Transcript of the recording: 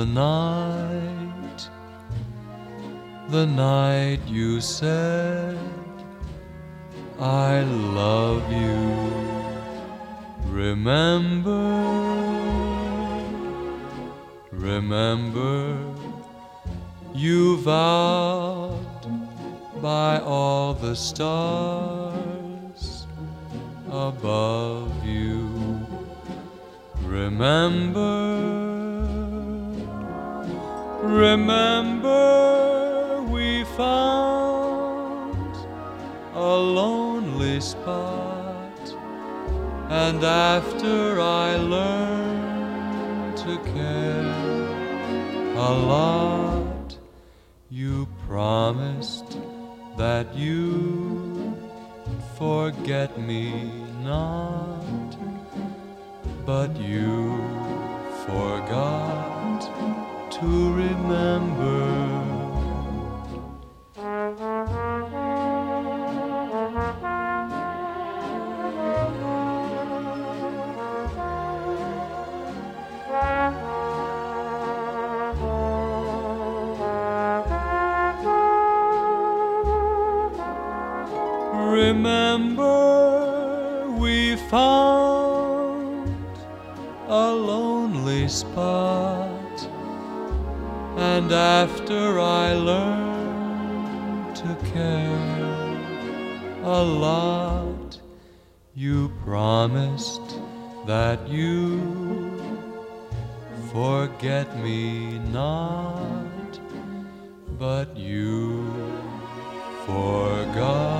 the night you said I love you. Remember, you vowed by all the stars above you. Remember, we found a lonely spot, and after I learned to care a lot, you promised that you'd forget me not, but you forgot to remember. Remember, we found a lonely spot, and after I learned to care a lot, you promised that you'd forget me not, but you forgot